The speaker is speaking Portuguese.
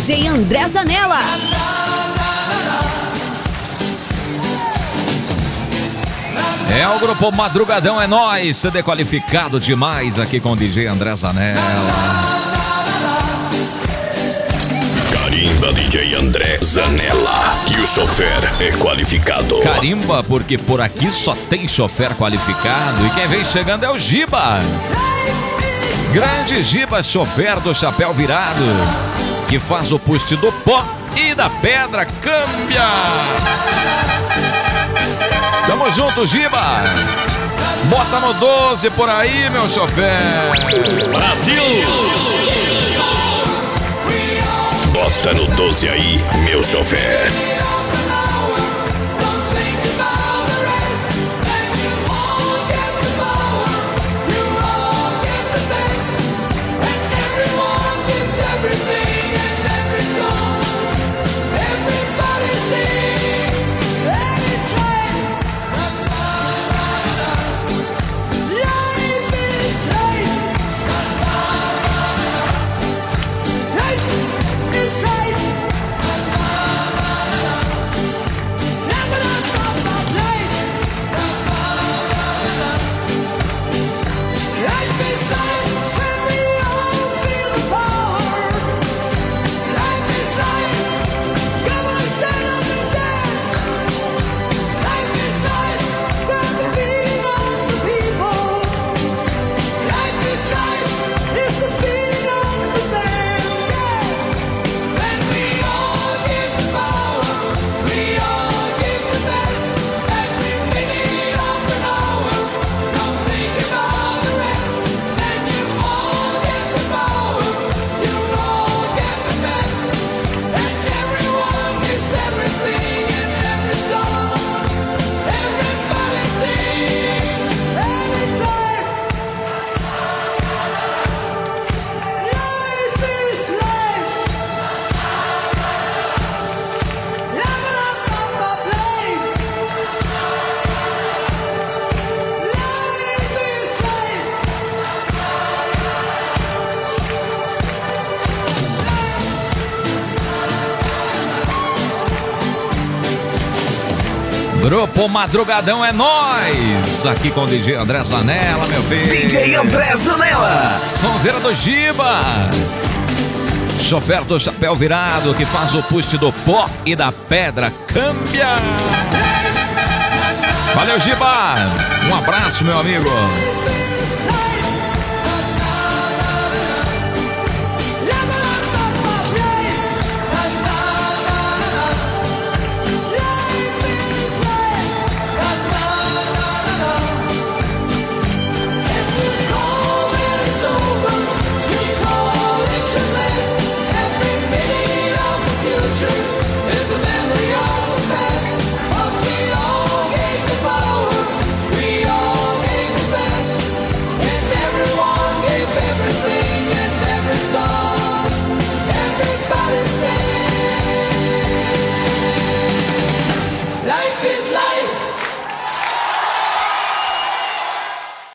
DJ André Zanella. É o grupo Madrugadão, é nóis, CD qualificado demais aqui com o DJ André Zanella. Carimba, DJ André Zanella, que o chofer é qualificado. Carimba, porque por aqui só tem chofer qualificado e quem vem chegando é o Giba. Grande Giba, chofer do chapéu virado, que faz o push do pó e da pedra câmbia. Tamo junto, Giba. Bota no 12 por aí, meu chofer. Brasil! Bota no 12 aí, meu chofer. Grupo Madrugadão é nóis, aqui com o DJ André Zanella, meu filho. DJ André Zanella. Sonzeira do Giba. Chofer do chapéu virado, que faz o push do pó e da pedra câmbia. Valeu, Giba. Um abraço, meu amigo.